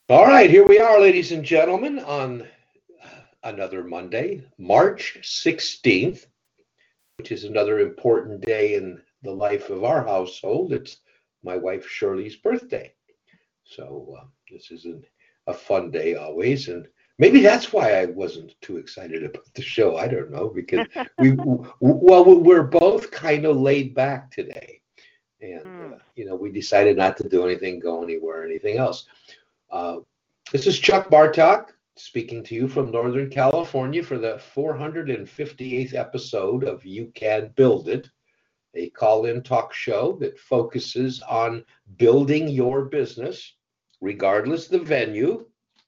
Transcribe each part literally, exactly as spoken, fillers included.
All right, here we are, ladies and gentlemen, on another Monday, March sixteenth, which is another important day in the life of our household. It's my wife Shirley's birthday. So uh, this is an, a fun day always. And maybe that's why I wasn't too excited about the show. I don't know, because we, well, we're both kind of laid back today. And, uh, Hmm. you know, we decided not to do anything, go anywhere, anything else. Uh, this is Chuck Bartok speaking to you from Northern California for the four hundred fifty-eighth episode of You Can Build It, a call in talk show that focuses on building your business, regardless the venue.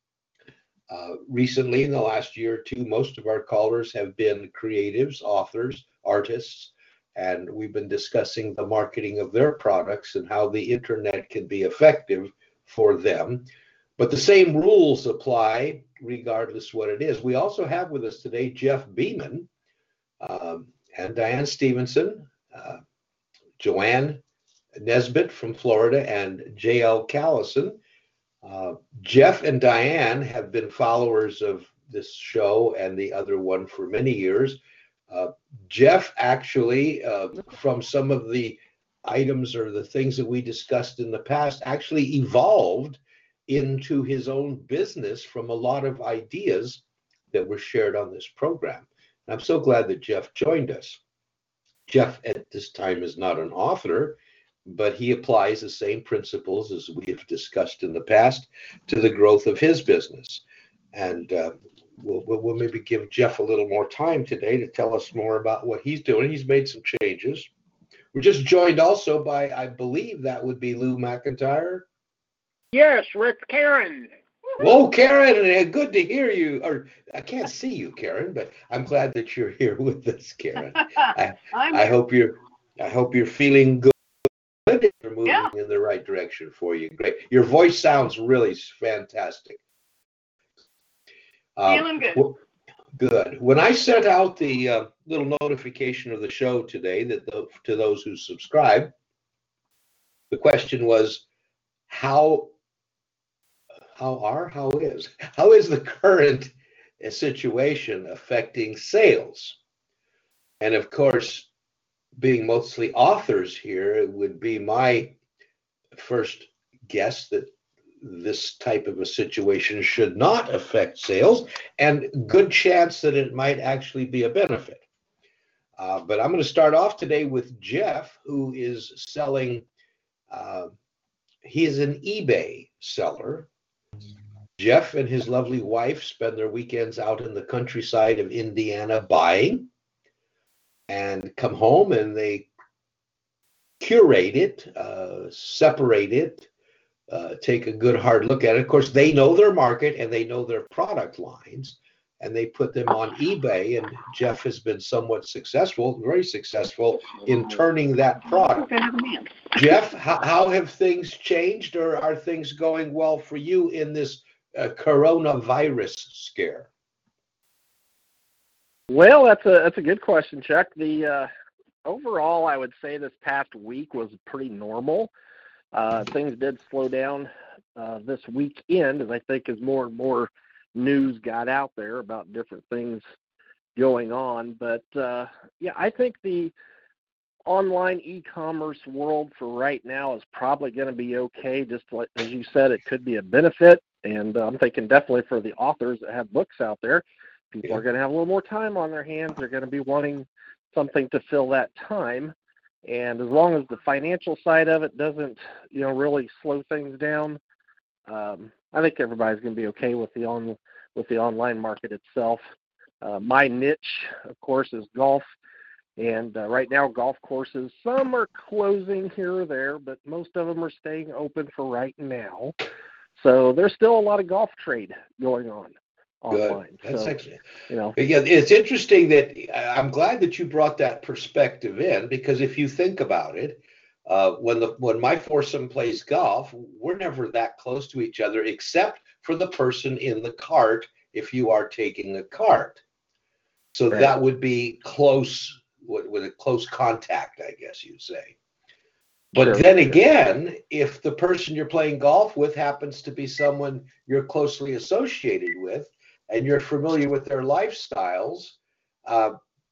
Uh, recently, in the last year or two, most of our callers have been creatives, authors, artists, and we've been discussing the marketing of their products and how the internet can be effective for them. But the same rules apply regardless what it is. We also have with us today Jeff Beeman um, and Diane Stevenson, uh, Joanne Nesbitt from Florida, and J L Callison. Uh, Jeff and Diane have been followers of this show and the other one for many years. Uh, Jeff actually, uh, from some of the items or the things that we discussed in the past, actually evolved into his own business from a lot of ideas that were shared on this program. And I'm so glad that Jeff joined us. Jeff at this time is not an author, but he applies the same principles as we have discussed in the past to the growth of his business. And uh, we'll, we'll maybe give Jeff a little more time today to tell us more about what he's doing. He's made some changes. We're just joined also by, I believe that would be Lou McIntyre. Yes, with Karen. Whoa, Karen, and good to hear you. Or I can't see you, Karen, but I'm glad that you're here with us, Karen. I I'm I here. hope you're I hope you're feeling good. You're moving Yeah, in the right direction for you. Great. Your voice sounds really fantastic. Um, feeling good. well, good. When I sent out the uh, little notification of the show today that the, to those who subscribe, the question was how how are how is how is the current situation affecting sales? And of course, being mostly authors here, it would be my first guess that this type of a situation should not affect sales, and good chance that it might actually be a benefit. Uh, but I'm going to start off today with Jeff, who is selling. Uh, he is an eBay seller. Jeff and his lovely wife spend their weekends out in the countryside of Indiana buying and come home and they curate it, uh, separate it, uh, take a good hard look at it. Of course, they know their market and they know their product lines, and they put them on eBay. And Jeff has been somewhat successful, very successful in turning that product. Jeff, how, how have things changed, or are things going well for you in this uh, coronavirus scare? Well, that's a that's a good question, Chuck. The uh, overall, I would say this past week was pretty normal. Uh, things did slow down uh, this weekend, as I think as more and more news got out there about different things going on. But uh, yeah, I think the online e-commerce world for right now is probably going to be okay. Just like as you said, it could be a benefit, and uh, I'm thinking definitely for the authors that have books out there. People Yeah. are going to have a little more time on their hands. They're going to be wanting something to fill that time. And as long as the financial side of it doesn't, you know, really slow things down, um, I think everybody's going to be okay with the on with the online market itself. Uh, my niche, of course, is golf. And uh, right now, golf courses, some are closing here or there, but most of them are staying open for right now. So there's still a lot of golf trade going on Good. online. That's So, excellent. you know, Yeah, it's interesting that I'm glad that you brought that perspective in, because if you think about it, uh, when the when my foursome plays golf, we're never that close to each other except for the person in the cart if you are taking a cart. So right. that would be close with, with a close contact, I guess you'd say. But Sure. then again, if the person you're playing golf with happens to be someone you're closely associated with and you're familiar with their lifestyles, uh,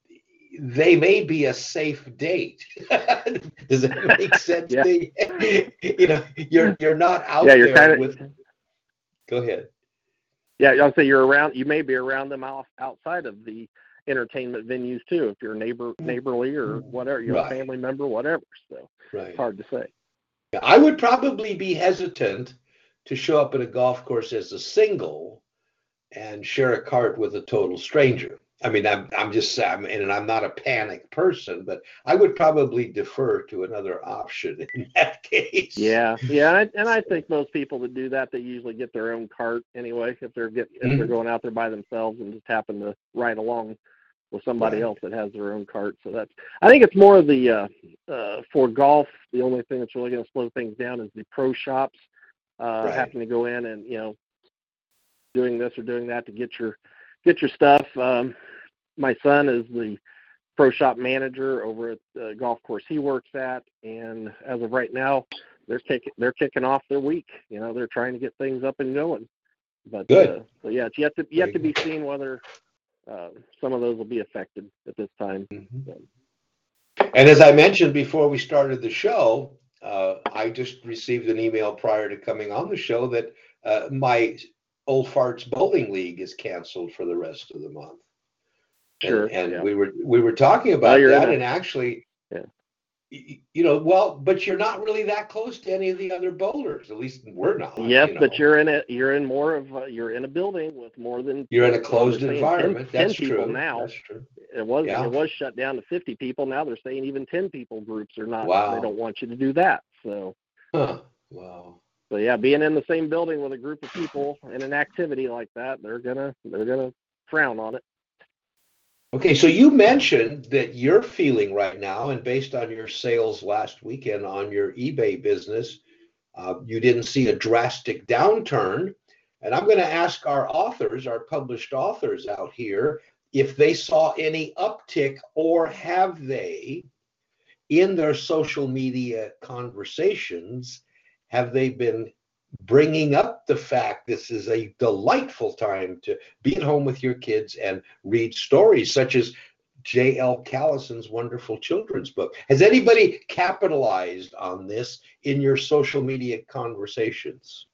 they may be a safe date. Does that make sense? Yeah. to you? You know, you're you're not out Yeah, you're there kind of. with. Go ahead. Yeah, I'll say you're around. You may be around them off, outside of the entertainment venues too, if you're neighbor, neighborly or whatever, you're Right. a family member, whatever. So Right. it's hard to say. I would probably be hesitant to show up at a golf course as a single and share a cart with a total stranger. I mean, I'm I'm just I'm, and I'm not a panic person, but I would probably defer to another option in that case. Yeah, yeah, and I, and I think most people that do that, they usually get their own cart anyway. If they're get if Mm-hmm. they're going out there by themselves and just happen to ride along with somebody Right. else that has their own cart. So that's, I think it's more of the uh, uh, for golf. The only thing that's really going to slow things down is the pro shops uh, Right. having to go in and you know doing this or doing that to get your get your stuff. Um, my son is the pro shop manager over at the golf course he works at, and as of right now, they're kicking they're kicking off their week. You know, they're trying to get things up and going. But Good. Uh, so yeah, it's yet to yet Very to be good. seen whether uh, some of those will be affected at this time. Mhm. So, And as I mentioned before we started the show, uh, I just received an email prior to coming on the show that uh, my Old Farts Bowling League is canceled for the rest of the month. Sure. And, and yeah. we were we were talking Well, about you're in that, a- and actually, Yeah. y- you know, well, but you're not really that close to any of the other bowlers. At least we're not. Yes, you know. but you're in a you're in more of a, you're in a building with more than You're in a well, closed they're saying environment. ten, That's ten people true. now. That's true. It was Yeah. it was shut down to fifty people. Now they're saying even ten people groups are not. Wow. They don't want you to do that. So. Huh. Wow. So yeah, being in the same building with a group of people in an activity like that, they're gonna they're gonna frown on it. Okay, so you mentioned that you're feeling right now, and based on your sales last weekend on your eBay business, uh, you didn't see a drastic downturn. And I'm going to ask our authors, our published authors out here, if they saw any uptick, or have they, in their social media conversations, have they been bringing up the fact this is a delightful time to be at home with your kids and read stories such as J L Callison's wonderful children's book? Has anybody capitalized on this in your social media conversations?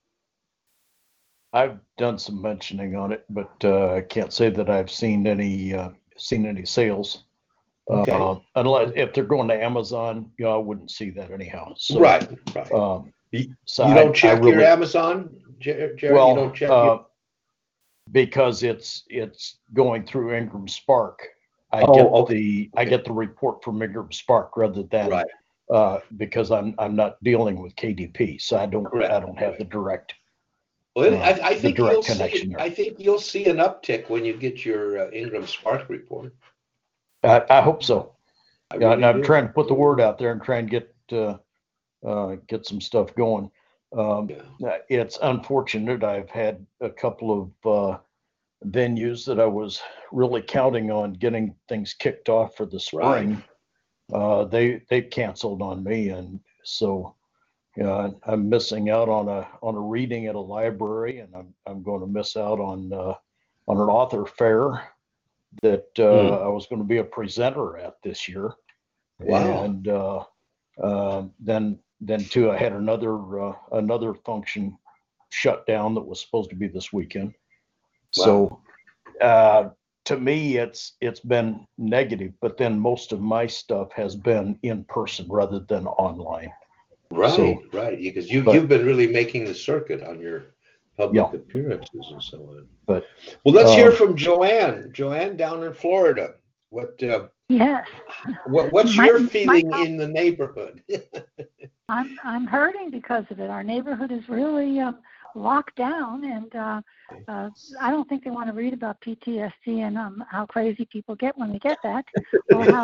I've done some mentioning on it, but uh, I can't say that I've seen any uh, seen any sales. Okay. Uh, unless if they're going to Amazon, you know, I wouldn't see that anyhow. So, Right, right. Um, You- so you I- don't I check really- your Amazon, Jer- Jared? Well, you don't check uh, your... because it's it's going through Ingram Spark. I Oh, get okay. the I get the report from Ingram Spark rather than Right. uh, because I'm I'm not dealing with K D P, so I don't Correct. I don't have the direct. Well, uh, I, I the think direct you'll see. connection there. I think you'll see an uptick when you get your uh, Ingram Spark report. I, I hope so. I Yeah, really and I'm do. trying to put the word out there and try and get uh, uh, get some stuff going. Um, Yeah. uh, it's unfortunate. I've had a couple of uh, venues that I was really counting on getting things kicked off for the spring. Uh, they they canceled on me, and so you know, I'm missing out on a on a reading at a library, and I'm I'm going to miss out on uh, on an author fair that uh, Hmm. I was going to be a presenter at this year. Wow. And uh, uh, then then too, I had another uh, another function shut down that was supposed to be this weekend. So uh, to me, it's it's been negative. But then most of my stuff has been in person rather than online. Right, So- right. Because you but- you've been really making the circuit on your public Yeah. appearances and so on. But Well, let's hear um, from Joanne. Joanne down in Florida. What uh, Yes, what what's My- your my feeling com- in the neighborhood? I'm I'm hurting because of it. Our neighborhood is really uh, locked down, and uh, uh, I don't think they want to read about P T S D and um, how crazy people get when they get that, or how.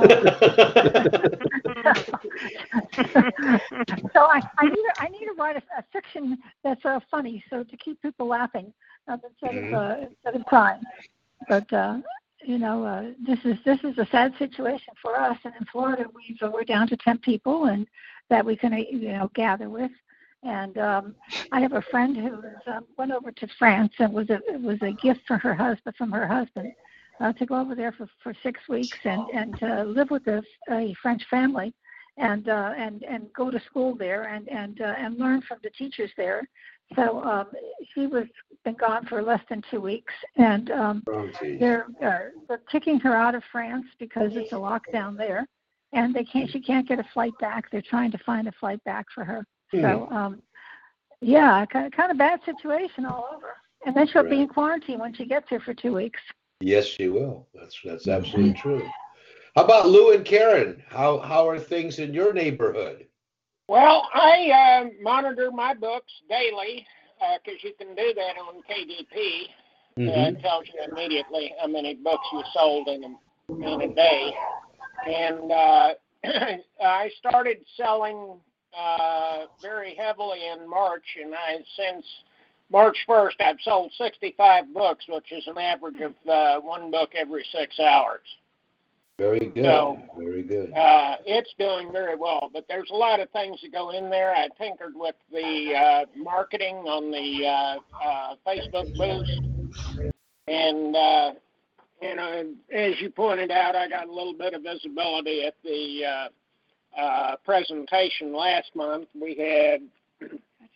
so I, I need to, I need to write a, a fiction that's uh, funny, so to keep people laughing uh, instead Mhm. of uh, instead of crying. But uh, you know, uh, this is this is a sad situation for us. And in Florida, we've uh, we're down to ten people, and that we can, you know, gather with. And um, I have a friend who uh, went over to France, and was a it was a gift for her husband from her husband uh, to go over there for, for six weeks and and to live with a, a French family, and uh, and and go to school there and and uh, and learn from the teachers there. So um, she was been gone for less than two weeks, and um, Oh, they're uh, they're kicking her out of France because it's a lockdown there, and they can't she can't get a flight back. They're trying to find a flight back for her. Hmm. So um, yeah, kind of, kind of bad situation all over. And then she'll Right. be in quarantine when she gets here for two weeks. Yes, she will. That's that's absolutely true. How about Lou and Karen? How how are things in your neighborhood? Well, I uh, monitor my books daily because uh, you can do that on K D P. Mhm. Uh, it tells you immediately how many books you sold in a, in a day. And uh, I started selling uh, very heavily in March, and I since March first I've sold sixty-five books, which is an average of uh, one book every six hours. Very good. So, Very good. Uh, it's doing very well, but there's a lot of things that go in there. I tinkered with the uh, marketing on the uh, uh, Facebook boost, and uh, you know, as you pointed out, I got a little bit of visibility at the uh, uh, presentation last month. We had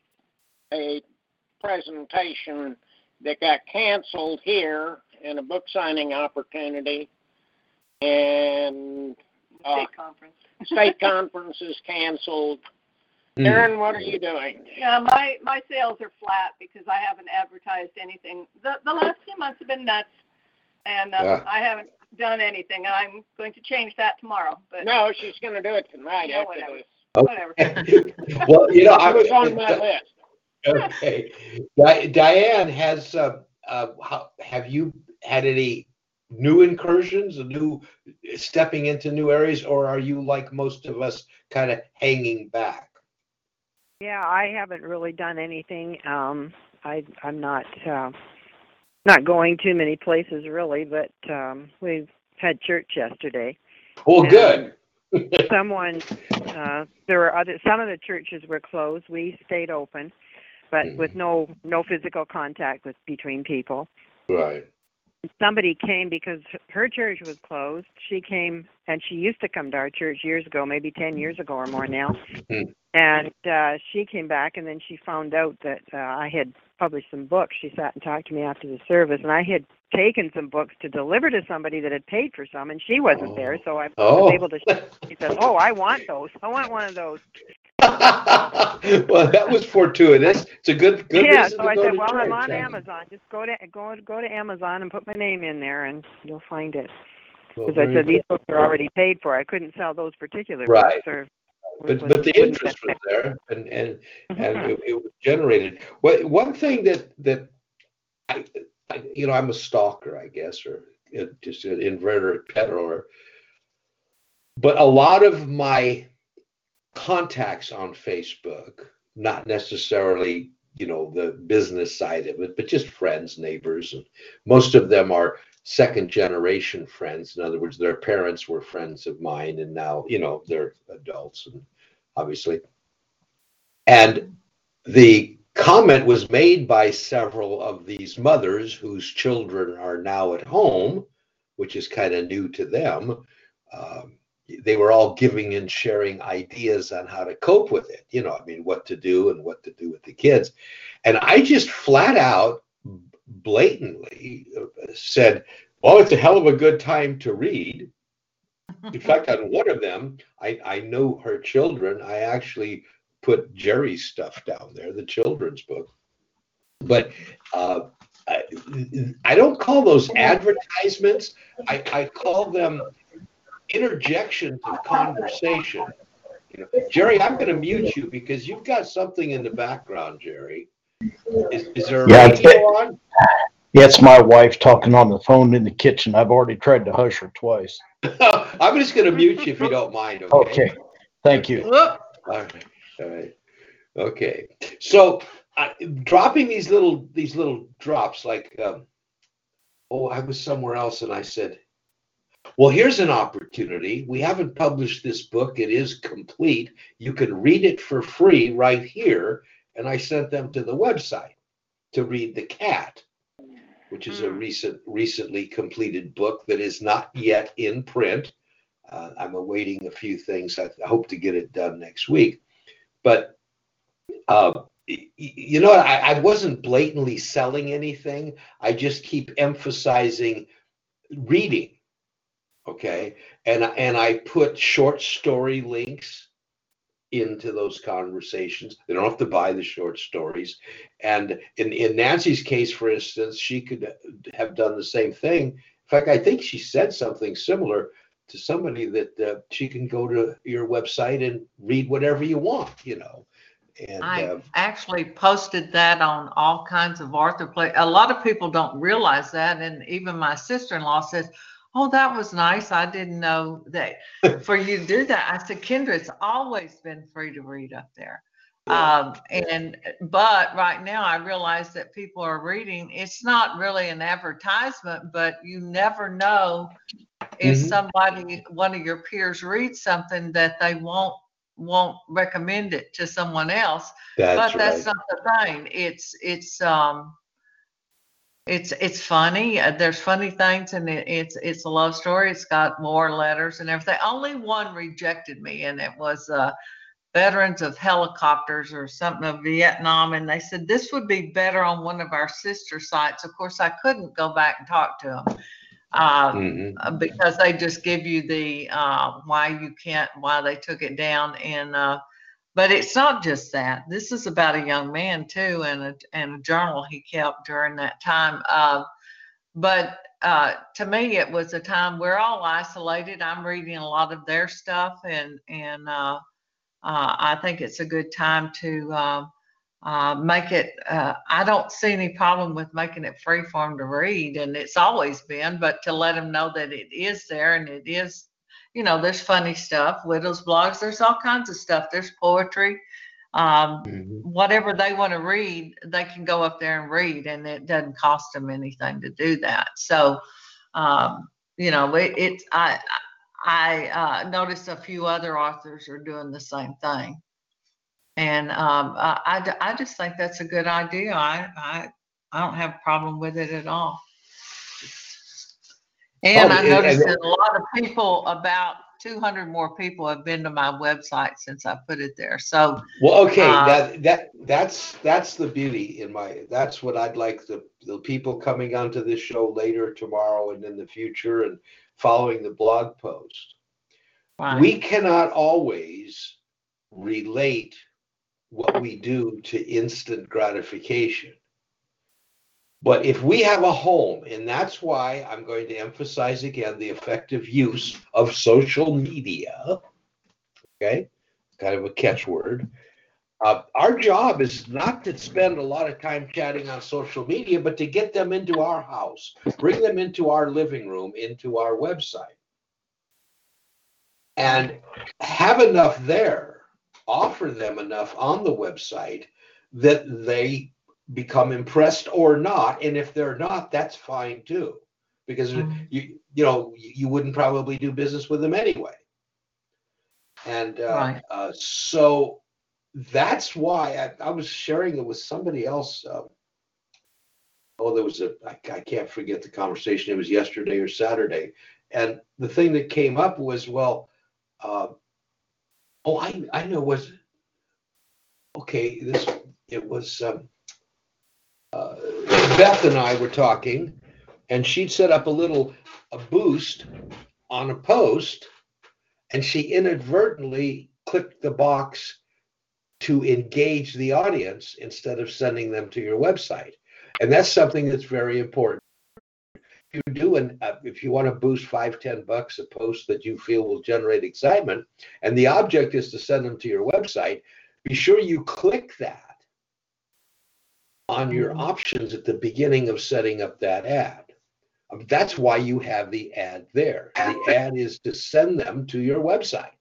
a presentation that got canceled here in a book signing opportunity. And uh, State conference. state conference is canceled. Mm. Karen, what are you doing? Yeah, my, my sales are flat because I haven't advertised anything. The the last few months have been nuts, and um, Yeah. I haven't done anything. I'm going to change that tomorrow. But No, she's going to do it tonight Yeah, after whatever. this. whatever. Well, you know, It was I on my list. Okay. Di- Diane, has uh, uh, how, have you had any new incursions, a new stepping into new areas, or are you like most of us, kind of hanging back? Yeah, I haven't really done anything. Um, I I'm not uh, not going too many places really, but um, we've had church yesterday. Well, And good. Someone, uh, there were other. Some of the churches were closed. We stayed open, but Mhm. with no no physical contact with between people. Right. Somebody came because her church was closed. She came, and she used to come to our church years ago, maybe ten years ago or more now. Mm. And uh, she came back, and then she found out that uh, I had published some books. She sat and talked to me after the service, and I had taken some books to deliver to somebody that had paid for some, and she wasn't Oh. there, so I Oh. was able to. She said, "Oh, I want those. I want one of those." Well, that was fortuitous. It's a good good yeah, reason so to I go said, to "Well, church. I'm on huh? Amazon. Just go to go go to Amazon and put my name in there, and you'll find it." Well, Because I very said good. these books are already paid for. I couldn't sell those particular Right. books. Or But was- but the wouldn't interest fit. was there, and and and Mhm. it, it was generated. Well, one thing that that I, I you know I'm a stalker, I guess, or uh, just an inveterate peddler. But a lot of my contacts on Facebook, not necessarily you know the business side of it, but just friends, neighbors, and most of them are second generation friends. In other words, their parents were friends of mine, and now you know they're adults, and obviously. And the comment was made by several of these mothers whose children are now at home, which is kind of new to them. Um, they were all giving and sharing ideas on how to cope with it. You know, I mean, what to do and what to do with the kids. And I just flat out, blatantly said, well, it's a hell of a good time to read. In fact, on one of them, I, I know her children. I actually put Jerry's stuff down there, the children's book. But uh, I, I don't call those advertisements. I, I call them interjections of conversation. You know, Jerry, I'm going to mute you because you've got something in the background, Jerry. Is, is there a Yeah, radio on? Yeah, it's my wife talking on the phone in the kitchen. I've already tried to hush her twice. I'm just going to mute you if you don't mind. Okay. Okay, thank you. All right. All right. Okay. So uh, dropping these little these little drops, like, um, oh, I was somewhere else and I said, Well, here's an opportunity. We haven't published this book. It is complete. You can read it for free right here. And I sent them to the website to read The Cat, which is a recent, recently completed book that is not yet in print. Uh, I'm awaiting a few things. I hope to get it done next week. But, uh, you know, I, I wasn't blatantly selling anything. I just keep emphasizing reading. Okay. And, and I put short story links into those conversations. They don't have to buy the short stories. And in, in Nancy's case, for instance, she could have done the same thing. In fact, I think she said something similar to somebody that uh, she can go to your website and read whatever you want, you know. And I uh, actually posted that on all kinds of author play. A lot of people don't realize that. And even my sister-in-law says, oh, that was nice. I didn't know that for you to do that. I said, Kendra, it's always been free to read up there. Yeah. Um, and but right now I realize that people are reading. It's not really an advertisement, but you never know if Mhm. somebody, one of your peers reads something that they won't won't recommend it to someone else. That's But that's right. not the thing. It's it's um it's it's funny. Uh, There's funny things, and it, it's it's a love story. It's got more letters and everything. Only one rejected me, and it was uh, veterans of helicopters or something of Vietnam, and they said this would be better on one of our sister sites. Of course, I couldn't go back and talk to them uh, Mhm. uh, because they just give you the uh, why you can't, why they took it down, and uh, but it's not just that. This is about a young man too, and a and a journal he kept during that time. Uh, but uh, to me, it was a time we're all isolated. I'm reading a lot of their stuff, and and uh, uh, I think it's a good time to uh, uh, make it. Uh, I don't see any problem with making it free for them to read, and it's always been. But to let them know that it is there, and it is. You know, there's funny stuff, widows blogs, there's all kinds of stuff. There's poetry, um, Mhm. whatever they want to read, they can go up there and read, and it doesn't cost them anything to do that. So, um, you know, it, it's, I, I uh, noticed a few other authors are doing the same thing. And um, I, I, I just think that's a good idea. I, I, I don't have a problem with it at all. And Oh, I and- noticed and- that a lot of people, about two hundred more people have been to my website since I put it there. So, Well, okay, Uh, that that that's that's the beauty in my. That's what I'd like the the people coming onto this show later tomorrow and in the future and following the blog post. right. We cannot always relate what we do to instant gratification. But if we have a home, and that's why I'm going to emphasize again the effective use of social media, okay, kind of a catchword. Uh, our job is not to spend a lot of time chatting on social media, but to get them into our house, bring them into our living room, into our website, and have enough there, offer them enough on the website that they become impressed or not. And if they're not, that's fine too, because Mhm. you you know you wouldn't probably do business with them anyway. And uh, Right. uh, so that's why I, I was sharing it with somebody else. Uh, oh, there was a I, I can't forget the conversation. It was yesterday or Saturday, and the thing that came up was, well, uh, oh, I I know was okay. This it was. Um, uh, Beth and I were talking, and she'd set up a little a boost on a post, and she inadvertently clicked the box to engage the audience instead of sending them to your website. And that's something that's very important. If you do, and uh, if you want to boost five, ten bucks a post that you feel will generate excitement, and the object is to send them to your website, be sure you click that on your Mhm. options at the beginning of setting up that ad. Um, That's why you have the ad there. The ad is to send them to your website.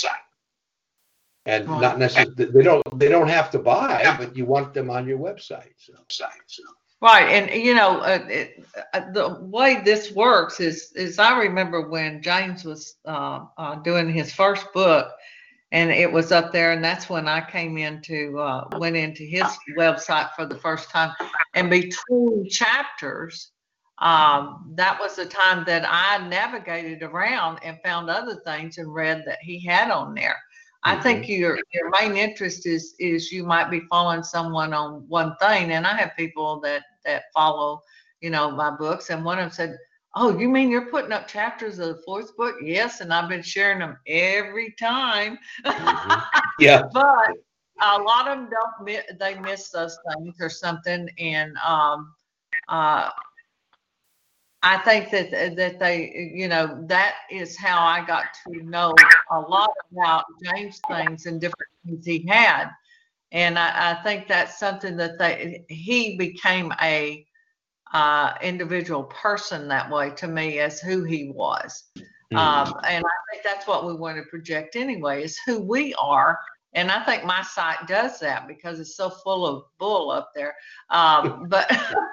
And not Right. necessarily, they don't, they don't have to buy, but you want them on your website. So, Right, and you know, uh, it, uh, the way this works is, is I remember when James was uh, uh, doing his first book, and it was up there, and that's when I came into, uh, went into his website for the first time, and between chapters, um, that was the time that I navigated around and found other things and read that he had on there. I Mhm. think your your main interest is is you might be following someone on one thing, and I have people that that follow, you know, my books, and one of them said, "Oh, you mean you're putting up chapters of the fourth book?" Yes, and I've been sharing them every time. Mhm. Yeah. But a lot of them don't mi- they miss those things or something, and um, uh, I think that that they, you know, that is how I got to know a lot about James things and different things he had, and I, I think that's something that they he became a uh, individual person that way to me as who he was, Mhm. um, and I think that's what we want to project anyway is who we are. And I think my site does that because it's so full of bull up there, um, but.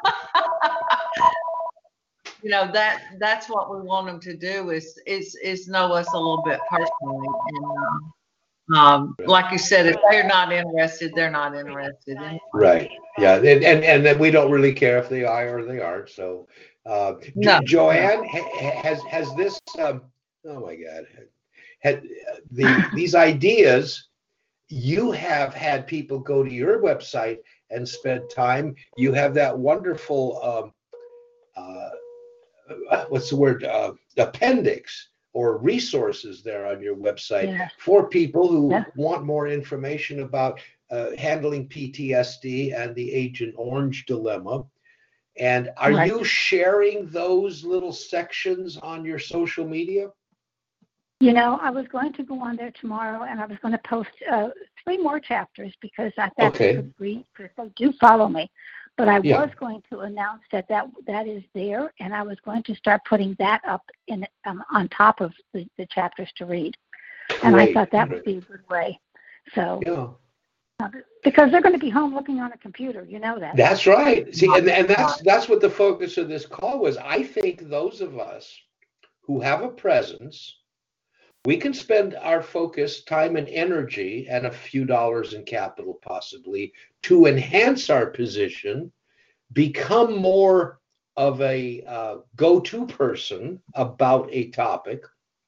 You know, that that's what we want them to do is is is know us a little bit personally, and um, um, like you said, if they're not interested, they're not interested. Anyway. Right. Yeah. And, and and then we don't really care if they are or they aren't. So, uh, Jo- No, Joanne, ha- ha- has has this? Um, oh my God, had the these ideas? You have had people go to your website and spend time. You have that wonderful. Um, uh, uh, what's the word? Uh, appendix or resources there on your website Yeah. for people who Yeah. want more information about uh, handling P T S D and the Agent Orange dilemma. And are Right. you sharing those little sections on your social media? You know, I was going to go on there tomorrow, and I was going to post uh, three more chapters because I thought Okay. they could read, because they do follow me. But I Yeah. was going to announce that, that that is there, and I was going to start putting that up in um, on top of the, the chapters to read. And I Great, thought that great. would be a good way. So, Yeah. uh, because they're going to be home looking on a computer, you know that. That's right. See, and, and that's that's what the focus of this call was. I think those of us who have a presence, we can spend our focus, time, and energy, and a few dollars in capital possibly, to enhance our position, become more of a uh, go-to person about a topic,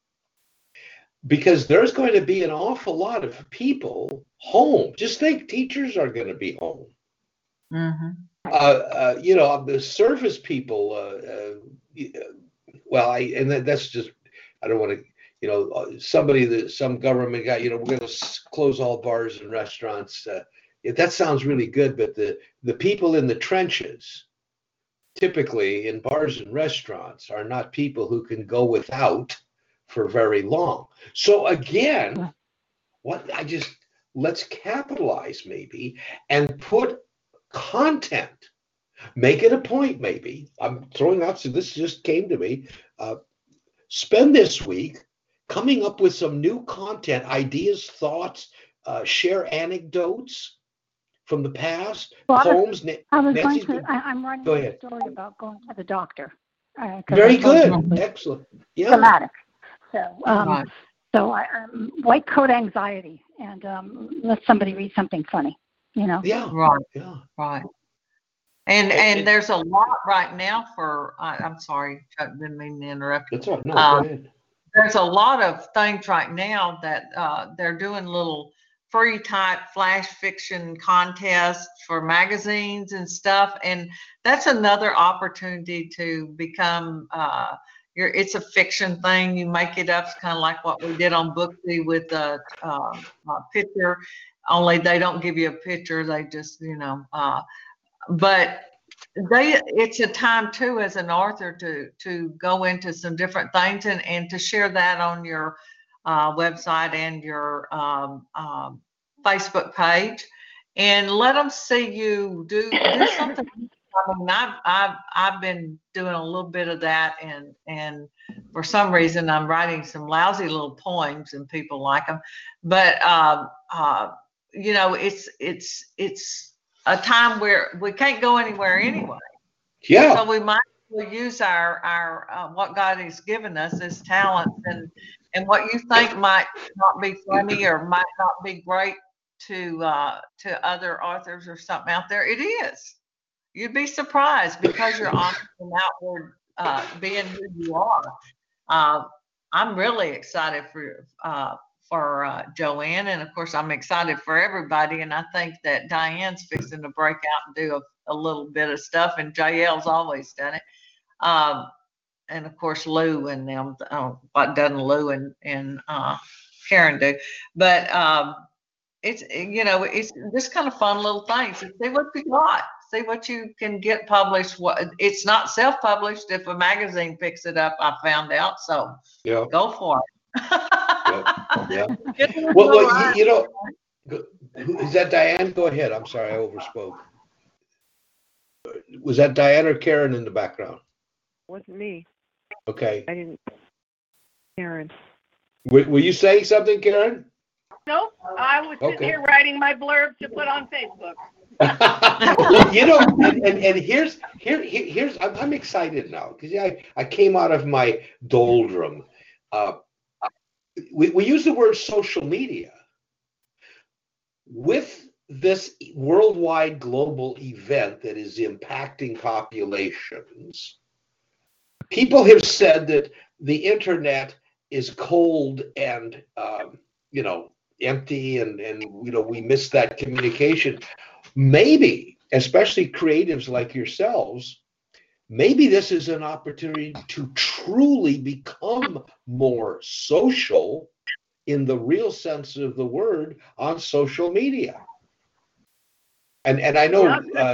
because there's going to be an awful lot of people home. Just think, teachers are going to be home. Mm-hmm. Uh, uh, you know, the service people. Uh, uh, well, I and that, that's just. I don't want to. You know, somebody that some government guy. You know, we're going to close all bars and restaurants. Uh, that sounds really good, but the the people in the trenches, typically in bars and restaurants, are not people who can go without for very long. So again, what I just let's capitalize maybe and put content. Make it a point, maybe. I'm throwing out, so this just came to me. Uh, spend this week coming up with some new content, ideas, thoughts, uh, share anecdotes from the past, Well, I was- poems. Na- I was Nancy's going been- to. I, I'm writing Go a ahead. story about going to the doctor. Uh, 'cause Very I told you good. it was Excellent. Yeah. traumatic. So, um, Right. so I, um, white coat anxiety, and um, let somebody read something funny. You know. Yeah. Right. Yeah. Right. And And- and and- there's a lot right now for. I, I'm sorry, Chuck, didn't mean to interrupt. That's all right. No, Um, go ahead. There's a lot of things right now that uh, they're doing little free type flash fiction contests for magazines and stuff, and that's another opportunity to become. Uh, your, it's a fiction thing. You make it up. It's kind of like what we did on Booksy with a, uh, a picture. Only they don't give you a picture. They just, you know. Uh, but they it's a time too as an author to to go into some different things and and to share that on your uh, website and your um, um, Facebook page, and let them see you do do something. I mean, I've I've I've been doing a little bit of that, and and for some reason I'm writing some lousy little poems, and people like them, but uh, uh, you know, it's it's it's a time where we can't go anywhere anyway. Yeah. So we might as well use our our uh, what God has given us as talents, and and what you think might not be funny or might not be great to uh, to other authors or something out there. It is. You'd be surprised because you're honest and outward, uh, being who you are. Uh, I'm really excited for uh, for uh, Joanne, and of course, I'm excited for everybody. And I think that Diane's fixing to break out and do a, a little bit of stuff, and J L's always done it. Um, and of course, Lou and them. Uh, what doesn't Lou and and uh, Karen do? But um, it's you know it's just kind of fun little things. See what you got. See what you can get published. What it's not self-published if a magazine picks it up. I found out, so Yeah. go for it. Yeah. Yeah. Well, well you, you know, is that Diane? Go ahead. I'm sorry, I overspoke. Was that Diane or Karen in the background? Wasn't me. Okay. I didn't. Karen. Were, were you saying something, Karen? Nope, I was sitting Okay. here writing my blurb to put on Facebook. You know, and, and, and here's here, here here's I'm, I'm excited now because I, I came out of my doldrum. Uh, we, we use the word social media. With this worldwide global event that is impacting populations, people have said that the internet is cold and um, you know empty, and and you know we miss that communication. Maybe, especially creatives like yourselves, maybe this is an opportunity to truly become more social in the real sense of the word on social media. And and I know uh,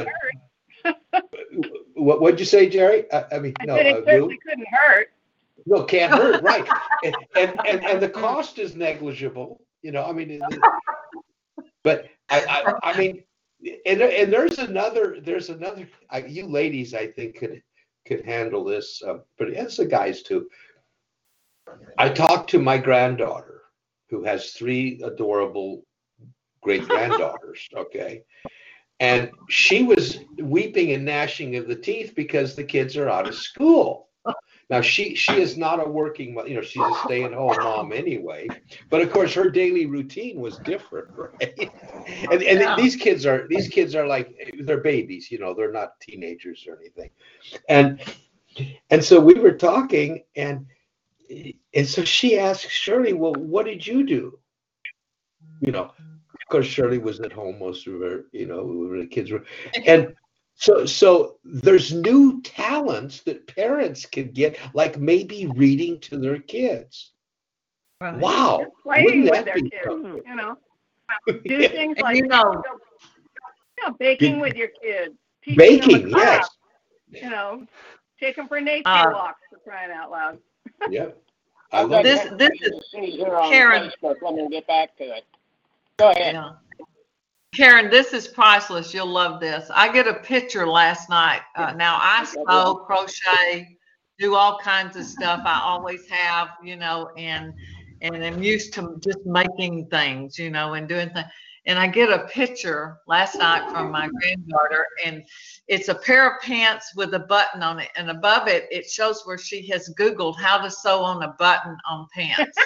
what what'd you say, Jerry? I, I mean, I no, said it uh, certainly couldn't hurt. no, can't hurt, right? And, and and and the cost is negligible. You know, I mean, it, but I I, I mean. And, and there's another, there's another, I, you ladies, I think, could could handle this, uh, but it's the guys too. I talked to my granddaughter, who has three adorable great granddaughters, okay? And she was weeping and gnashing of the teeth because the kids are out of school. Now, she she is not a working, you know, she's a stay-at-home mom anyway. But of course, her daily routine was different, right? And and Yeah. these kids are these kids are like they're babies, you know, they're not teenagers or anything. And and so we were talking, and and so she asked Shirley, "Well, what did you do?" You know, of course, Shirley was at home most of her, you know, when the kids were, and. So, so there's new talents that parents can get, like maybe reading to their kids. Right. Wow, Just playing wouldn't with that their be kids, something? you know. Do Yeah. things And like you know- you know, baking with your kids, teaching Baking, them a craft, yes, you know, take them for nature Uh, walks, for crying out loud. yeah. I I've love got This- it. this something to see here on Karen. Facebook. Let me get back to it. Go ahead. Yeah. Karen, this is priceless. You'll love this. I get a picture last night. Uh, now I sew, crochet, do all kinds of stuff. I always have, you know, and and I'm used to just making things, you know, and doing things. And I get a picture last night from my granddaughter, and it's a pair of pants with a button on it, and above it, it shows where she has Googled how to sew on a button on pants.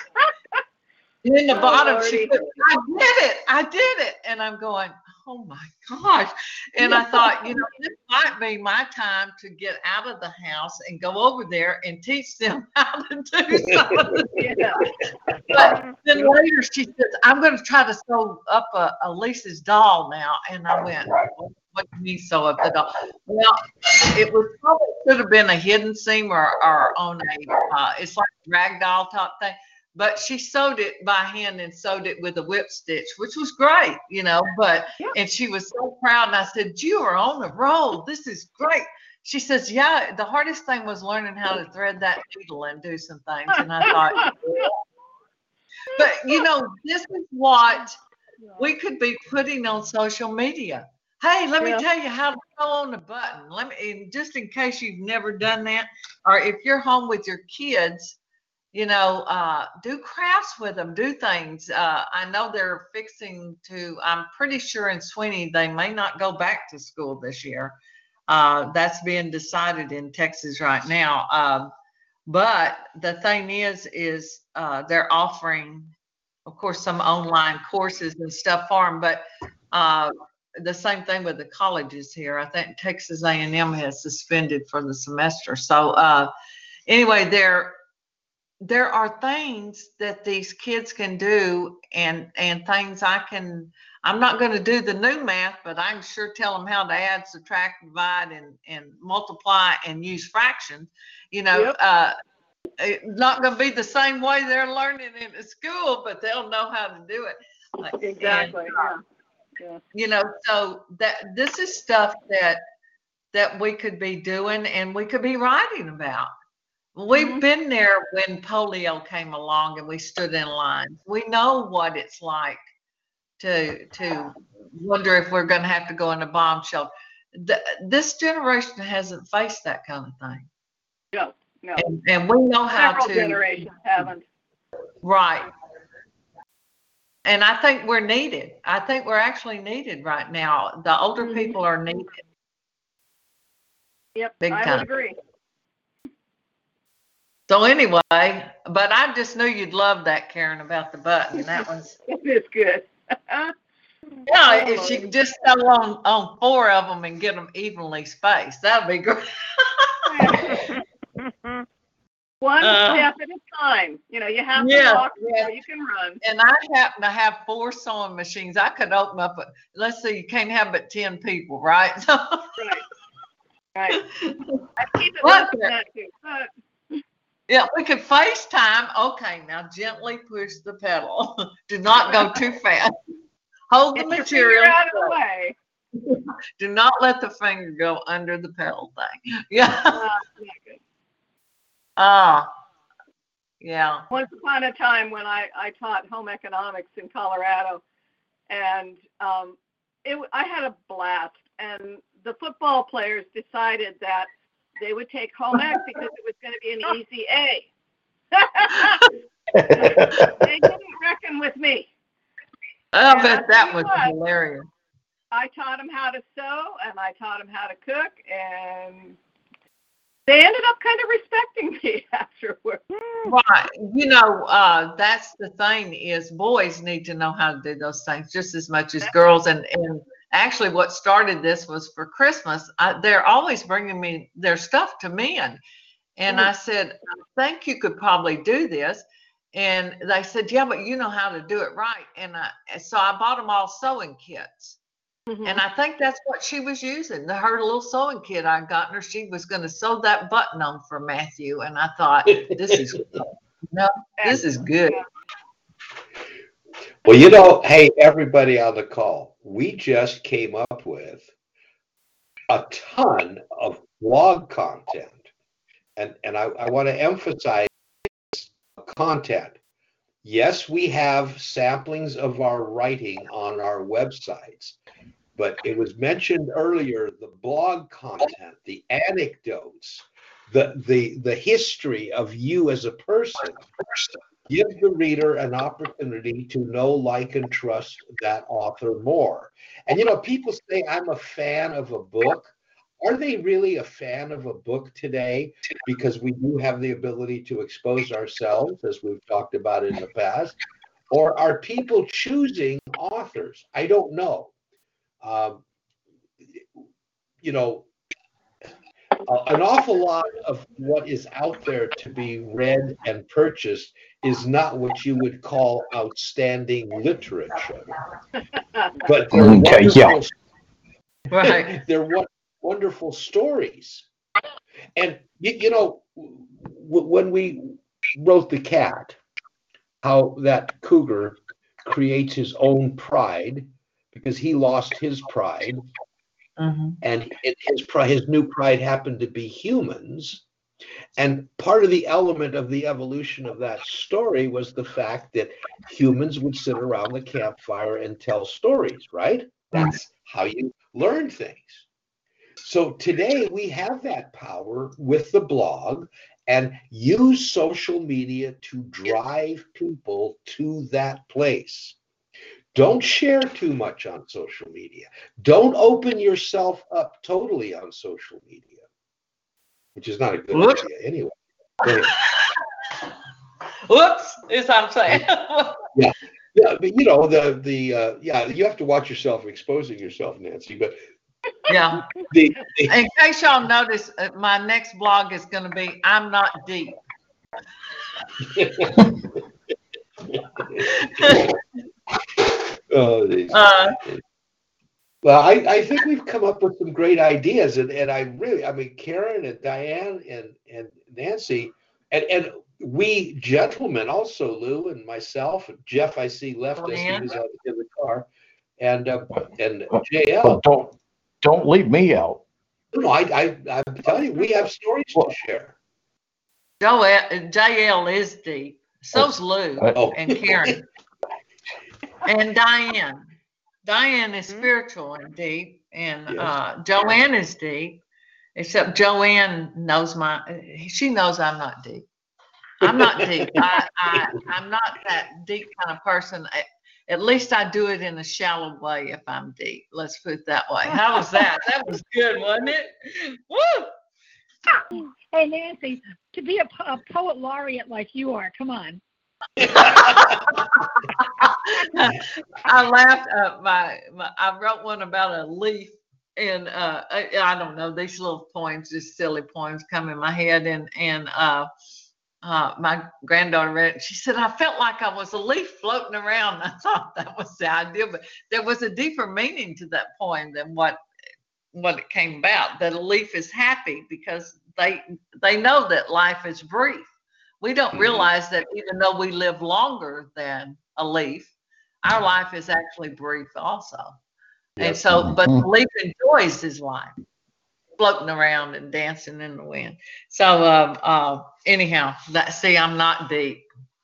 And in the Oh, bottom, she Lordy. said, I did it, I did it. And I'm going, oh my gosh. And I thought, you know, this might be my time to get out of the house and go over there and teach them how to do something. Yeah. But then later she says, I'm going to try to sew up a, a Lisa's doll now. And I went, what, what do you mean sew up the doll? Well, it was probably should have been a hidden seam or, or on a, uh, it's like a rag doll type thing. But she sewed it by hand and sewed it with a whip stitch, which was great, you know, but, and she was so proud. And I said, you are on the roll. This is great. She says, yeah, the hardest thing was learning how to thread that needle and do some things. And I thought, but you know, this is what we could be putting on social media. Hey, let me Yeah. tell you how to sew on the button. Let me, and just in case you've never done that, or if you're home with your kids, you know, uh, do crafts with them, do things. Uh, I know they're fixing to, I'm pretty sure in Sweeney, they may not go back to school this year. Uh, that's being decided in Texas right now. Um, but the thing is, is uh, they're offering, of course, some online courses and stuff for them, but uh, the same thing with the colleges here. I think Texas A and M has suspended for the semester. So uh, anyway, there there are things that these kids can do, and and things I can. I'm not going to do the new math, but I can sure tell them how to add, subtract, divide, and and multiply and use fractions. You know, Yep. uh, it's not going to be the same way they're learning in the school, but they'll know how to do it. Like, Exactly. and, Yeah. Yeah. you know, so that this is stuff that that we could be doing and we could be writing about. We've Mhm. been there when polio came along and we stood in lines. We know what it's like to to wonder if we're going to have to go in a bomb shelter. The, this generation hasn't faced that kind of thing, No. No. and, and we know how Several to. generations haven't. Right. And I think we're needed. I think we're actually needed right now. The older Mhm. people are needed. Yep. Big I time. would agree. So anyway, but I just knew you'd love that, Karen, about the button. That was, It's good. yeah, if she could just go on, on four of them and get them evenly spaced, that'd be great. One Uh, step at a time. You know, you have to yeah, walk yeah. before you can run. And I happen to have four sewing machines. I could open up, a, let's see, you can't have but ten people, right? So, Right. Right. I keep it What less than that too. But yeah, we could FaceTime. Okay, now gently push the pedal. Do not go too fast. Hold the get your material. finger out of the way. Do not let the finger go under the pedal thing. Yeah. Uh, not good. Ah, yeah. Once upon a time when I, I taught home economics in Colorado, and um, it, w- I had a blast. And the football players decided that they would take home ec because it was going to be an easy A. They didn't reckon with me. I Yeah, bet that I was tell you hilarious. I taught them how to sew, and I taught them how to cook, and they ended up kind of respecting me afterward. Right. You know, uh, that's the thing is boys need to know how to do those things just as much as girls. And, and actually what started this was for Christmas. I, they're always bringing me their stuff to men. And I said, I think you could probably do this. And they said, yeah, but you know how to do it right. And I, so I bought them all sewing kits. Mhm. And I think that's what she was using. The, her little sewing kit I got her, she was going to sew that button on for Matthew. And I thought, this is, no, this is good. Well, you know, hey, everybody on the call, we just came up with a ton of blog content. And, and I, I want to emphasize content. Yes, we have samplings of our writing on our websites, but it was mentioned earlier, the blog content, the anecdotes, the, the, the history of you as a person. Give the reader an opportunity to know, like, and trust that author more. And, you know, people say, I'm a fan of a book. Are they really a fan of a book today? Because we do have the ability to expose ourselves, as we've talked about in the past. Or are people choosing authors? I don't know. Um, you know, uh, an awful lot of what is out there to be read and purchased is not what you would call outstanding literature. But they're Okay, yeah. wonderful, Right. they're won- wonderful stories. And, you, you know, w- when we wrote The Cat, how that cougar creates his own pride because he lost his pride, Mhm. and it, his pride, his new pride happened to be humans. And part of the element of the evolution of that story was the fact that humans would sit around the campfire and tell stories, right? That's how you learn things. So today we have that power with the blog and use social media to drive people to that place, Don't share too much on social media. Don't open yourself up totally on social media, which is not a good Whoops. idea anyway. Go ahead. Whoops, is what I'm saying. Yeah, yeah, but you know the the uh, yeah, you have to watch yourself exposing yourself, Nancy. But Yeah. the, the In case y'all notice, uh, my next blog is going to be "I'm Not Deep." oh, these. Uh, Well, I, I think we've come up with some great ideas, and, and I really, I mean, Karen and Diane and, and Nancy, and, and we gentlemen also, Lou and myself, and Jeff, I see left us, he was out in the car, and uh, and J L. But don't don't leave me out. No, I, I, I'm telling you, we have stories to share. Joel, J L is deep. So's Lou Oh. and Karen and Diane. Diane is spiritual and deep, and Yes. uh, Joanne is deep. Except Joanne knows my. She knows I'm not deep. I'm not deep. I, I I'm not that deep kind of person. I, at least I do it in a shallow way if I'm deep. Let's put it that way. How was that? That was good, wasn't it? Woo! Hey, Nancy, to be a, po- a poet laureate like you are, come on. I laughed. Uh, my, my I wrote one about a leaf, and uh, I, I don't know, these little poems, just silly poems, come in my head, and and uh, uh, my granddaughter read it. She said, "I felt like I was a leaf floating around." I thought that was the idea, but there was a deeper meaning to that poem than what what it came about. That a leaf is happy because they they know that life is brief. We don't realize that even though we live longer than a leaf, our life is actually brief also. Yep. And so, but the leaf enjoys his life, floating around and dancing in the wind. So, uh, uh, anyhow, that see, I'm not deep.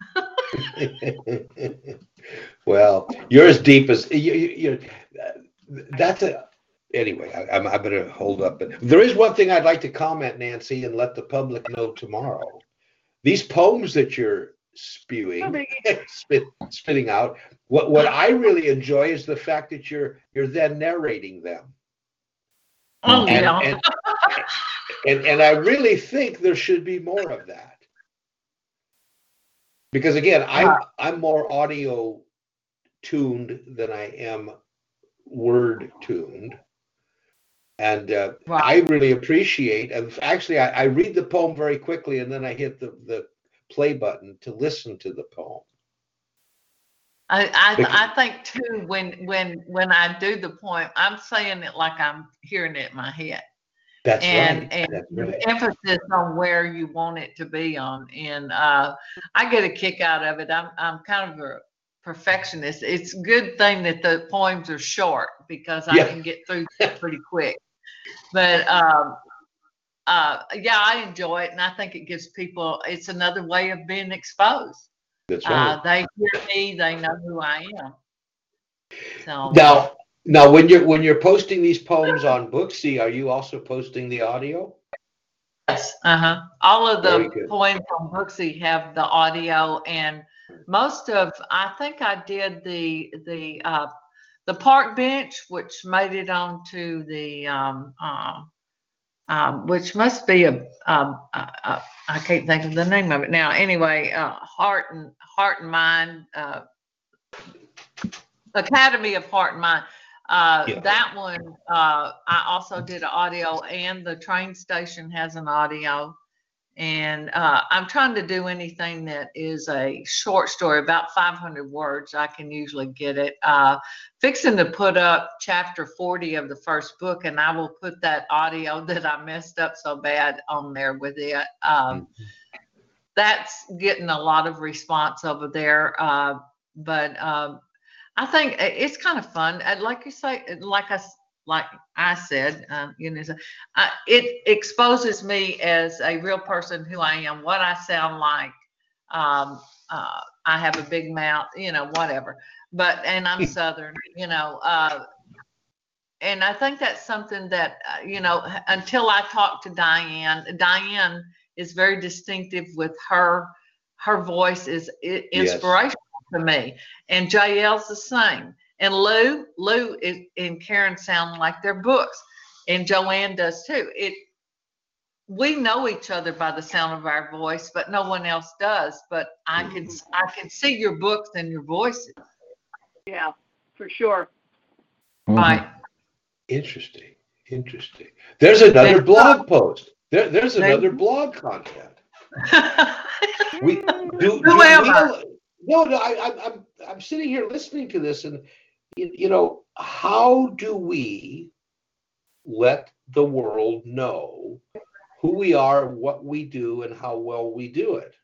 Well, you're as deep as you. you, you that's a. Anyway, I, I'm I better hold up. But there is one thing I'd like to comment, Nancy, and let the public know tomorrow. These poems that you're spewing, spit, spitting out, what what I really enjoy is the fact that you're you're then narrating them. Oh, and, yeah. and, and and I really think there should be more of that. Because again, I'm I'm more audio tuned than I am word tuned. And uh, Right. I really appreciate, and actually I, I read the poem very quickly and then I hit the, the play button to listen to the poem. I, I I think too, when when when I do the poem, I'm saying it like I'm hearing it in my head. That's and right. and That's right. emphasis on where you want it to be on. And uh, I get a kick out of it. I'm I'm kind of a perfectionist. It's a good thing that the poems are short because I Yeah. can get through that pretty quick. But um, uh, yeah, I enjoy it, and I think it gives people. It's another way of being exposed. That's right. Uh, they hear me. They know who I am. So Now, now when you're when you're posting these poems on Booksy, are you also posting the audio? yes, uh-huh. All of Very the good. poems on Booksy have the audio, and most of I think I did the the uh, the park bench, which made it onto the um, um, um, which must be a, um, a, a I can't think of the name of it now. Anyway, uh, Heart and Heart and Mind uh, Academy of Heart and Mind. Uh, Yeah. That one, uh, I also did an audio, and the train station has an audio. And uh, I'm trying to do anything that is a short story, about five hundred words. I can usually get it. Uh, fixing to put up chapter forty of the first book, and I will put that audio that I messed up so bad on there with it. Um, that's getting a lot of response over there. Uh, but um, I think it's kind of fun. And like you say, like I like I said, uh, you know, uh, it exposes me as a real person who I am, what I sound like. Um, uh, I have a big mouth, you know, whatever. But and I'm Southern, you know. Uh, and I think that's something that uh, you know. Until I talked to Diane, Diane is very distinctive with her. Her voice is inspirational to me. And J L's the same. And Lou, Lou is, and Karen sound like their books. And Joanne does too. It we know each other by the sound of our voice, but no one else does. But I can I can see your books and your voices. Yeah, for sure. Mhm. Right. Interesting. Interesting. There's another There's- blog post. There, there's There- another blog content. We do. Who do am we I? al- No, no. I, I'm I'm I'm sitting here listening to this, and you, you know, how do we let the world know who we are, what we do, and how well we do it?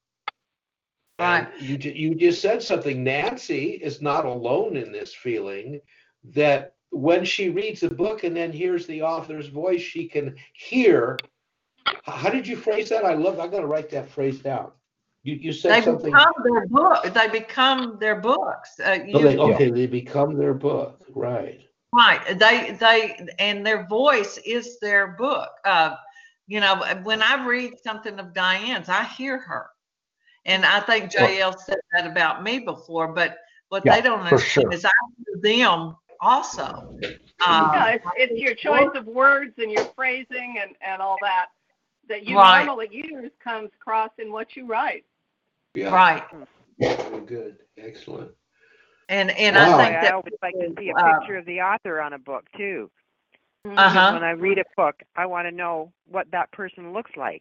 Right. And you ju- you just said something. Nancy is not alone in this feeling that when she reads a book and then hears the author's voice, she can hear. How did you phrase that? I love. I got to write that phrase down. You you said They something. become their book. They become their books. Uh, Oh, you, they, okay, they become their book, right? Right. They they and their voice is their book. Uh, you know, when I read something of Diane's, I hear her. And I think J L said that about me before, but what Yeah, they don't for understand sure. is I hear them also. Uh, Yeah, it's, it's your choice of words and your phrasing and, and all that that you Right. normally use comes across in what you write. Yeah. Right. Very good. Excellent. And and Wow. I Boy, think I that always like to see a uh, picture of the author on a book too. Because uh-huh. when I read a book, I want to know what that person looks like.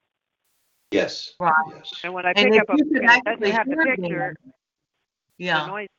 Yes. Right. Yes. And when I And pick if up a you book could and it actually doesn't have the hear them, picture, the Yeah. noise,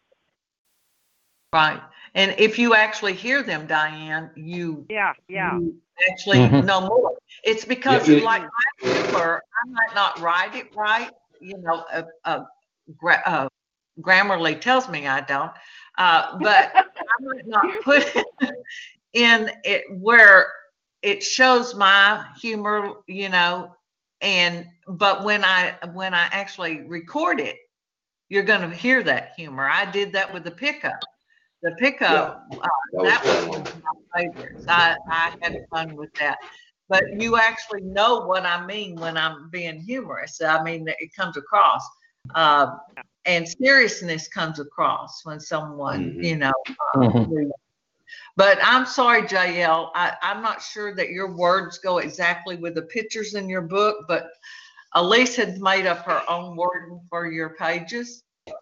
Right. And if you actually hear them, Diane, you yeah, yeah. you actually Mhm. know more. It's because Yeah, you- like my paper, I might not write it right. You know, uh, uh, gra- uh, Grammarly tells me I don't, uh, but I might not put it in it where it shows my humor. You know, and but when I when I actually record it, you're going to hear that humor. I did that with the pickup. The pickup, uh, That was that was fun. one of my favorites. I, I had fun with that. But you actually know what I mean when I'm being humorous. I mean, it comes across. Uh, and seriousness comes across when someone, Mhm. you know. Uh, Mhm. reads. But I'm sorry, J L. I, I'm not sure that your words go exactly with the pictures in your book, but Elise had made up her own wording for your pages.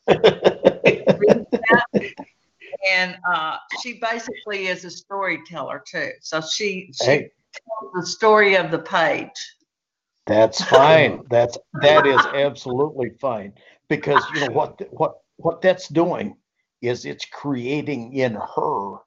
And uh, she basically is a storyteller too. So she she Hey, tells the story of the page. that's fine. That's that is absolutely fine because you know what what what that's doing is it's creating in her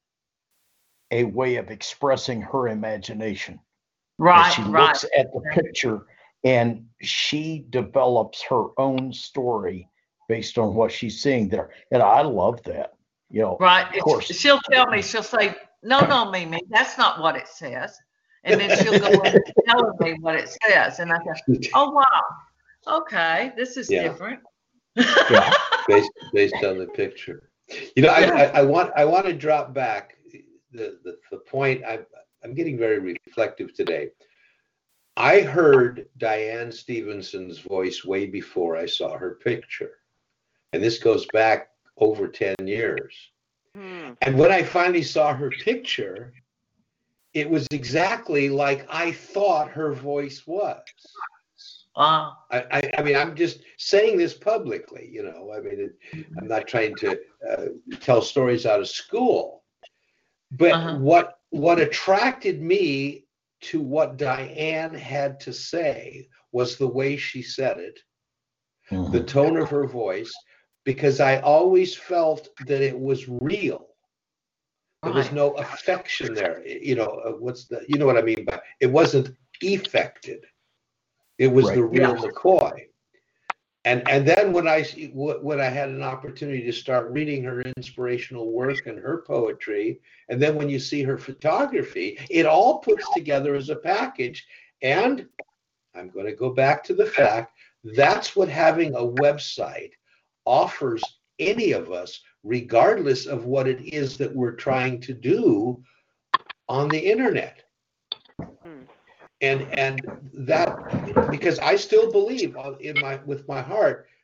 a way of expressing her imagination. As Right, she right. looks at the picture and she develops her own story based on what she's seeing there. And I love that. You know, Right. of course. It's, she'll tell me, she'll say, no, no, Mimi, that's not what it says. And then she'll go and tell me what it says. And I go, oh, wow. Okay, this is Yeah. different. Yeah. based based on the picture. You know, I, I, I want I want to drop back the the, the point. I'm I'm getting very reflective today. I heard Diane Stevenson's voice way before I saw her picture, and this goes back over ten years. Hmm. And when I finally saw her picture, it was exactly like I thought her voice was. Wow. I, I, I mean, I'm just saying this publicly, you know. I mean, it, I'm not trying to uh, tell stories out of school, but Uh-huh. what what attracted me to what Diane had to say was the way she said it, the Mhm. tone of her voice, because I always felt that it was real. There was Right. no affection there. You know, uh, what's the, you know what I mean by it wasn't affected. It was Right. the real Yeah. McCoy. And and then when I when I had an opportunity to start reading her inspirational work and her poetry, and then when you see her photography, it all puts together as a package. And I'm going to go back to the fact that's what having a website offers any of us, regardless of what it is that we're trying to do on the internet. Hmm. And and that, because I still believe in my with my heart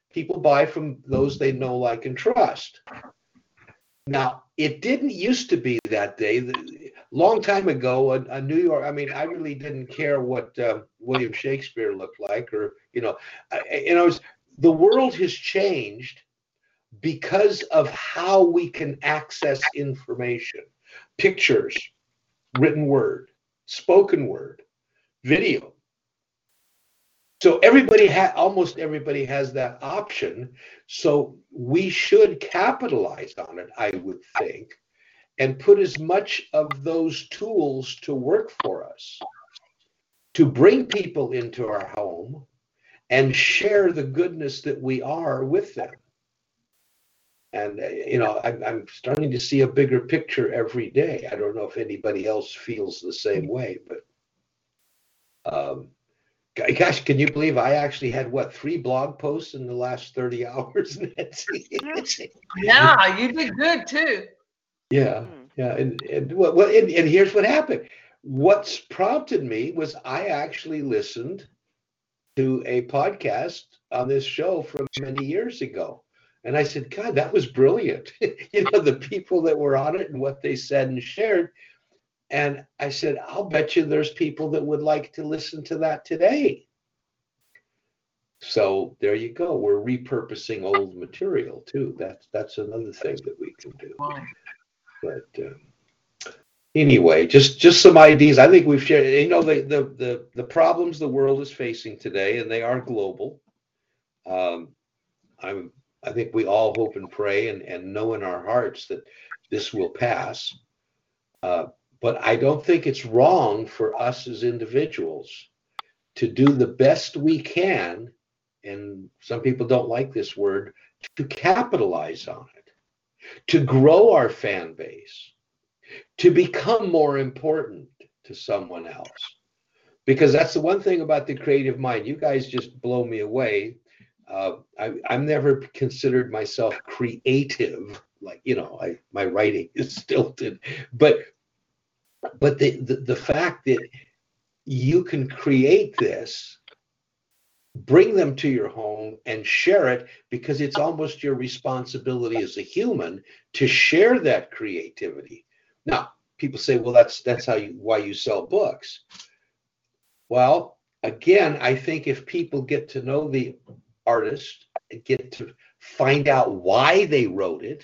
people buy from those they know, like, and trust. Now, it didn't used to be that day. Long time ago, a, a New York, I mean, I really didn't care what uh, William Shakespeare looked like, or, you know, I, you know, it's, the world has changed because of how we can access information, pictures, written word, spoken word, video. So everybody ha- almost everybody has that option. So we should capitalize on it, I would think, and put as much of those tools to work for us to bring people into our home and share the goodness that we are with them. And, uh, you know, I'm, I'm starting to see a bigger picture every day. I don't know if anybody else feels the same way, but um, gosh, can you believe I actually had, what, three blog posts in the last thirty hours, Nancy? Yeah, you did good too. Yeah, yeah. And, and, well, and, and here's what happened. What's prompted me was I actually listened to a podcast on this show from many years ago. And I said, God, that was brilliant. You know, the people that were on it and what they said and shared. And I said, I'll bet you there's people that would like to listen to that today. So there you go. We're repurposing old material too. That's that's another thing that we can do. But um, anyway, just just some ideas. I think we've shared. You know, the the the the problems the world is facing today, and they are global. Um, I'm. I think we all hope and pray and, and know in our hearts that this will pass. Uh, but I don't think it's wrong for us as individuals to do the best we can, and some people don't like this word, to capitalize on it, to grow our fan base, to become more important to someone else. Because that's the one thing about the creative mind. You guys just blow me away. Uh, I, I've never considered myself creative, like, you know, I, my writing is stilted, but but the, the, the fact that you can create this, bring them to your home and share it, because it's almost your responsibility as a human to share that creativity. Now, people say, well, that's that's how you why you sell books. Well, again, I think if people get to know the artist and get to find out why they wrote it,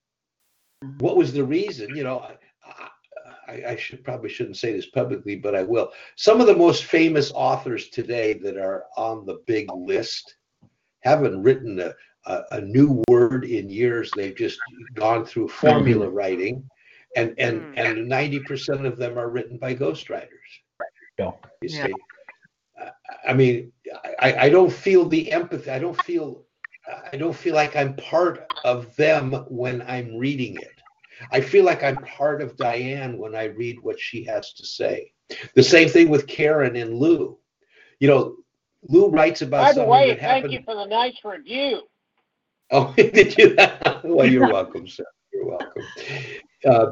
what was the reason, you know, I, I, I should probably shouldn't say this publicly, but I will. Some of the most famous authors today that are on the big list haven't written a, a, a new word in years. They've just gone through formula writing, and and and ninety percent of them are written by ghostwriters. Yeah. You see, yeah. I mean, I, I don't feel the empathy. I don't feel I don't feel like I'm part of them when I'm reading it. I feel like I'm part of Diane when I read what she has to say. The same thing with Karen and Lou. You know, Lou writes about By the something way, that happened. thank you for the nice review. Oh, did you? Well, you're welcome, sir. You're welcome. Uh,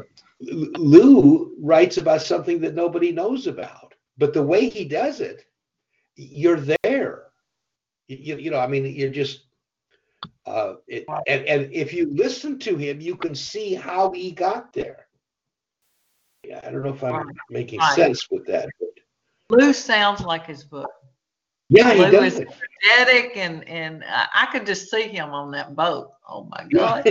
Lou writes about something that nobody knows about, but the way he does it, you're there. You, you know, I mean, you're just, uh, it, and, and if you listen to him, you can see how he got there. Yeah, I don't know if I'm making Right. sense with that. But Lou sounds like his book. yeah, he Lou does. is energetic, and and I I could just see him on that boat. Oh my God.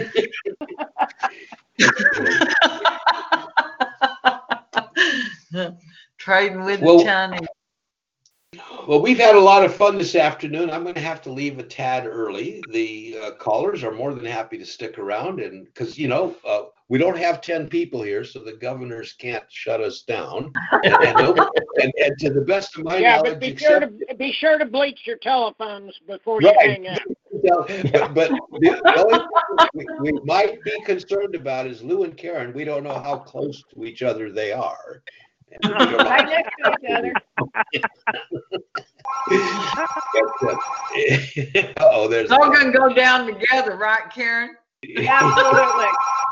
Trading with Well- the Chinese. Well, we've had a lot of fun this afternoon. I'm going to have to leave a tad early. The uh, callers are more than happy to stick around, and because you know uh, we don't have ten people here, so the governors can't shut us down. And, and, nobody- and, and to the best of my Yeah, knowledge, but be sure except, to be sure to bleach your telephones before you Right. hang up. but, but the, the only thing we, we might be concerned about is Lou and Karen. We don't know how close to each other they are. And we don't know- Right next to each other. oh, there's It's all gonna go down together, right, Karen? Absolutely.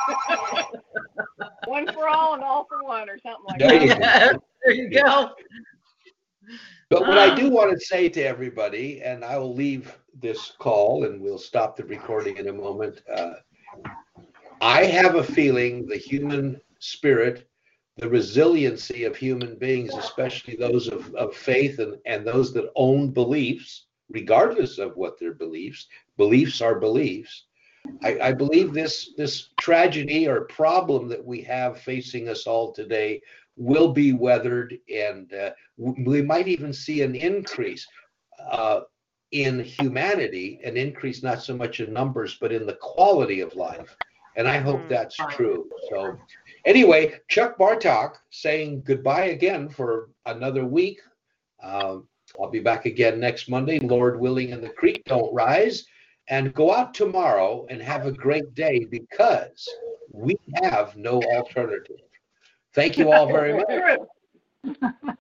One for all and all for one, or something like There you that. go. There you go. But what I do want to say to everybody, and I will leave this call, and we'll stop the recording in a moment. Uh, I have a feeling the human spirit, the resiliency of human beings, especially those of, of faith and, and those that own beliefs, regardless of what their beliefs, beliefs are beliefs. I, I believe this, this tragedy or problem that we have facing us all today will be weathered, and uh, we might even see an increase uh, in humanity, an increase not so much in numbers, but in the quality of life. And I hope that's true. So anyway, Chuck Bartok saying goodbye again for another week. Um, I'll be back again next Monday, Lord willing, and the creek don't rise. And go out tomorrow and have a great day, because we have no alternative. Thank you all very much.